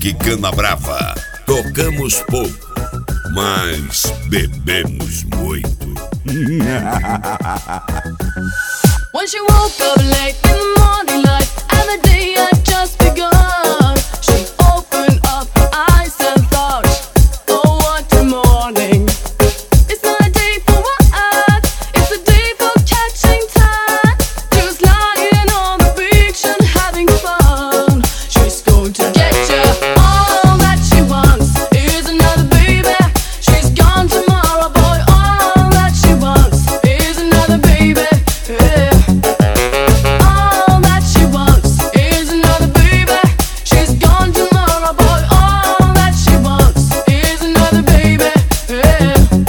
Rock Canabrava. Tocamos pouco, mas bebemos muito. When she woke up late in the morning light and the day had just begun, she opened up her eyes and thought, oh what a morning. It's not a day for work, it's a day for catching time. Just lying on the beach and having fun. She's going to get you. All that she wants is another baby. She's gone tomorrow, boy. All that she wants is another baby. Yeah. All that she wants is another baby. She's gone tomorrow, boy. All that she wants is another baby. Yeah.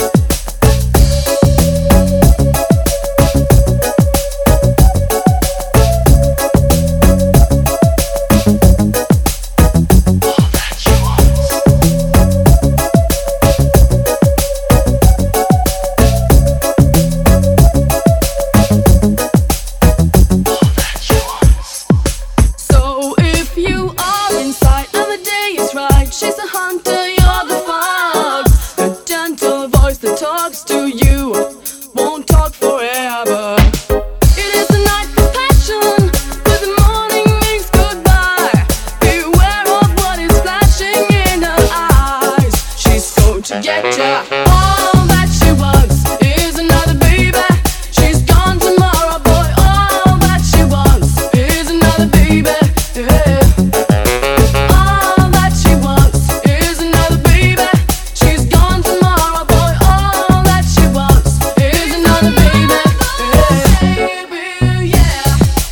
So if you are inside and the day is right, she's the hunter, you're the fox. The gentle voice that talks to you won't talk forever. It is the night for passion, but the morning means goodbye. Beware of what is flashing in her eyes. She's going to get ya. All that she wants is another baby. She's gone tomorrow, boy. All that she wants is another baby. Yeah. All that she wants is another baby. She's gone tomorrow, boy. All that she wants is another baby. Yeah. Baby, yeah.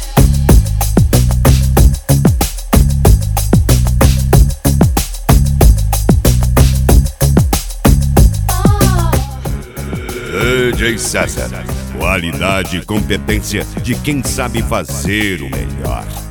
DJ César. Qualidade e competência de quem sabe fazer o melhor.